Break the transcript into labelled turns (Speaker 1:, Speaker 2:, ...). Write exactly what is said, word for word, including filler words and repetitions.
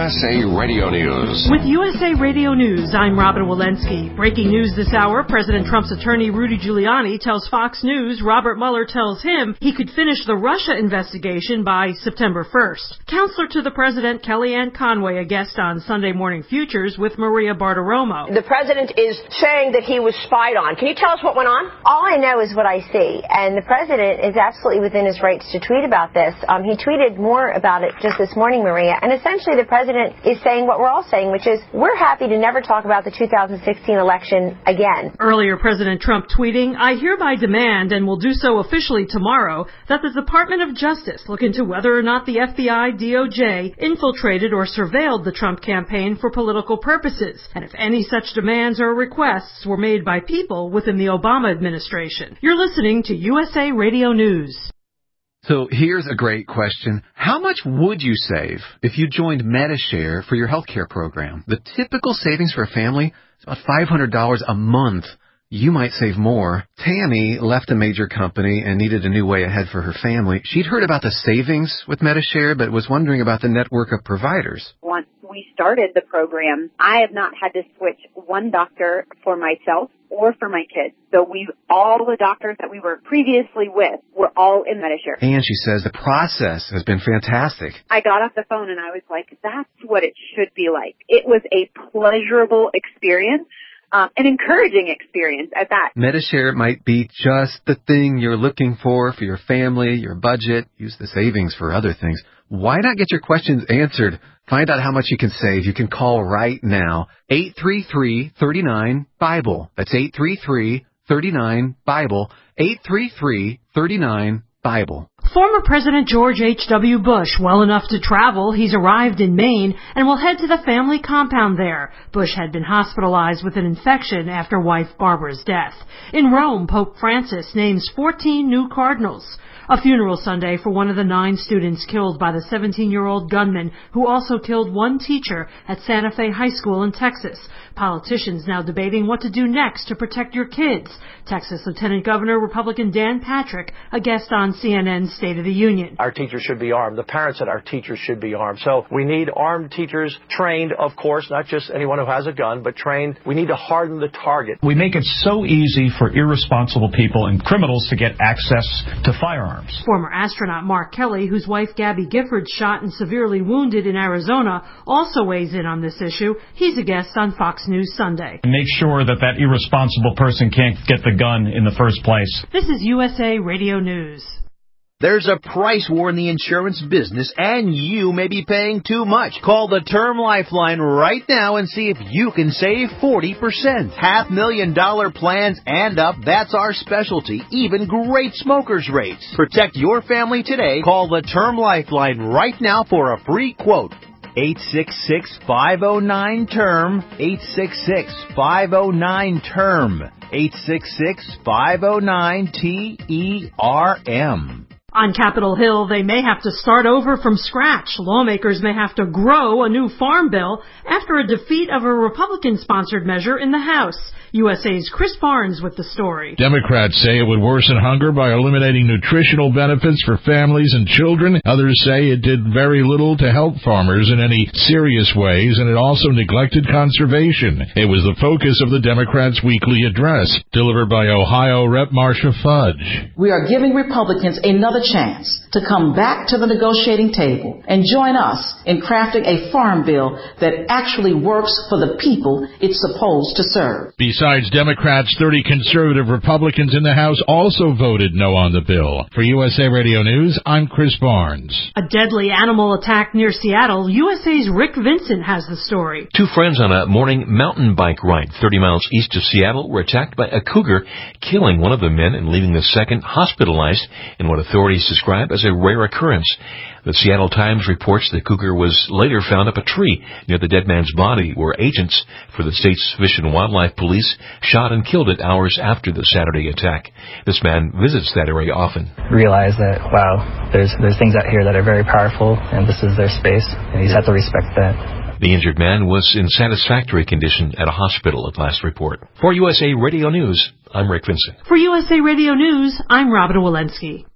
Speaker 1: S A Radio News.
Speaker 2: With U S A Radio News, I'm Robin Walensky. Breaking news this hour, President Trump's attorney Rudy Giuliani tells Fox News Robert Mueller tells him he could finish the Russia investigation by September first. Counselor to the president, Kellyanne Conway, a guest on Sunday Morning Futures with Maria Bartiromo.
Speaker 3: The president is saying that he was spied on. Can you tell us what went on?
Speaker 4: All I know is what I see, and the president is absolutely within his rights to tweet about this. Um, he tweeted more about it just this morning, Maria, and essentially the president is saying what we're all saying, which is we're happy to never talk about the two thousand sixteen election again.
Speaker 2: Earlier, President Trump tweeting, I hereby demand, and will do so officially tomorrow, that the Department of Justice look into whether or not the F B I D O J infiltrated or surveilled the Trump campaign for political purposes, and if any such demands or requests were made by people within the Obama administration. You're listening to U S A Radio News.
Speaker 5: So here's a great question. How much would you save if you joined Medi-Share for your health care program? The typical savings for a family is about five hundred dollars a month. You might save more. Tammy left a major company and needed a new way ahead for her family. She'd heard about the savings with Medi-Share, but was wondering about the network of providers.
Speaker 6: Once we started the program, I have not had to switch one doctor for myself or for my kids. So we, all the doctors that we were previously with were all in Medi-Share.
Speaker 5: And she says the process has been fantastic.
Speaker 6: I got off the phone and I was like, that's what it should be like. It was a pleasurable experience. Um, an encouraging experience at that.
Speaker 5: Medi-Share might be just the thing you're looking for for your family, your budget. Use the savings for other things. Why not get your questions answered? Find out how much you can save. You can call right now. eight three three, three nine, BIBLE. That's eight three three, three nine, BIBLE. eight three three, three nine, BIBLE.
Speaker 2: Former President George H W. Bush, well enough to travel, he's arrived in Maine and will head to the family compound there. Bush had been hospitalized with an infection after wife Barbara's death. In Rome, Pope Francis names fourteen new cardinals. A funeral Sunday for one of the nine students killed by the seventeen-year-old gunman who also killed one teacher at Santa Fe High School in Texas. Politicians now debating what to do next to protect your kids. Texas Lieutenant Governor Republican Dan Patrick, a guest on C N N's State of the Union.
Speaker 7: Our teachers should be armed. The parents said our teachers should be armed. So we need armed teachers, trained, of course, not just anyone who has a gun, but trained. We need to harden the target.
Speaker 8: We make it so easy for irresponsible people and criminals to get access to firearms.
Speaker 2: Former astronaut Mark Kelly, whose wife Gabby Gifford shot and severely wounded in Arizona, also weighs in on this issue. He's a guest on Fox News Sunday.
Speaker 8: Make sure that that irresponsible person can't get the gun in the first place.
Speaker 2: This is U S A Radio News.
Speaker 9: There's a price war in the insurance business, and you may be paying too much. Call the Term Lifeline right now and see if you can save forty percent. Half million dollar plans and up, that's our specialty. Even great smokers rates. Protect your family today. Call the Term Lifeline right now for a free quote. eight six six, five oh nine, term. eight six six, five oh nine, term. eight six six, five oh nine, T E R M.
Speaker 2: On Capitol Hill, they may have to start over from scratch. Lawmakers may have to grow a new farm bill after a defeat of a Republican-sponsored measure in the House. U S A's Chris Barnes with the story.
Speaker 10: Democrats say it would worsen hunger by eliminating nutritional benefits for families and children. Others say it did very little to help farmers in any serious ways, and it also neglected conservation. It was the focus of the Democrats' weekly address, delivered by Ohio Representative Marcia Fudge.
Speaker 11: We are giving Republicans another chance to come back to the negotiating table and join us in crafting a farm bill that actually works for the people it's supposed to serve.
Speaker 10: Besides Democrats, thirty conservative Republicans in the House also voted no on the bill. For U S A Radio News, I'm Chris Barnes.
Speaker 2: A deadly animal attack near Seattle. U S A's Rick Vincent has the story.
Speaker 12: Two friends on a morning mountain bike ride thirty miles east of Seattle were attacked by a cougar, killing one of the men and leaving the second hospitalized in what authorities describe as a rare occurrence. The Seattle Times reports the cougar was later found up a tree near the dead man's body, where agents for the state's Fish and Wildlife Police shot and killed it hours after the Saturday attack. This man visits that area often.
Speaker 13: Realize that, wow, there's there's things out here that are very powerful, and this is their space, and you just have to respect that.
Speaker 12: The injured man was in satisfactory condition at a hospital at last report. For U S A Radio News, I'm Rick Vincent.
Speaker 2: For U S A Radio News, I'm Robin Walensky.